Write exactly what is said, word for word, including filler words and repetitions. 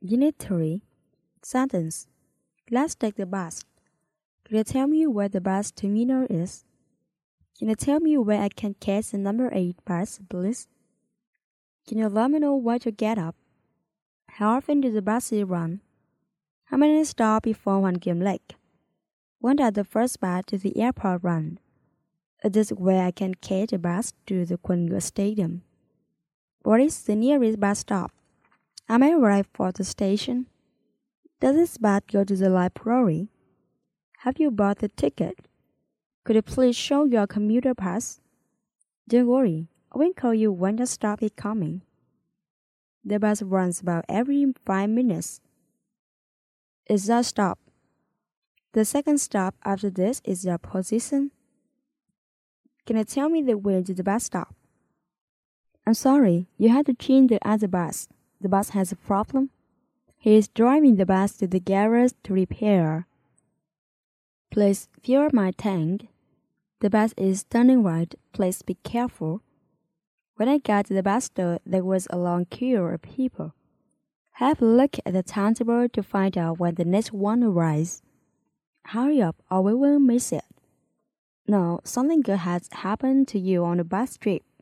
Unit three. Sentence. Let's take the bus. Can you tell me where the bus terminal is? Can you tell me where I can catch the number eight bus, please? Can you let me know where to get up? How often does the bus run? How many stops before one game Lake? When does the first bus to the airport run? Is this where I can catch a bus to the Queen Stadium? What is the nearest bus stop? Am I right for the station? Does this bus go to the library? Have you bought the ticket? Could you please show your commuter pass? Don't worry, I will call you when the stop is coming. The bus runs about every five minutes. Is that stop? The second stop after this is your position. Can you tell me the way to the bus stop? I'm sorry, you had to change the other bus. The bus has a problem. He is driving the bus to the garage to repair. Please fill my tank. The bus is turning right. Please be careful. When I got to the bus stop, there was a long queue of people. Have a look at the timetable to find out when the next one arrives. Hurry up or we will miss it. No, something good has happened to you on the bus trip.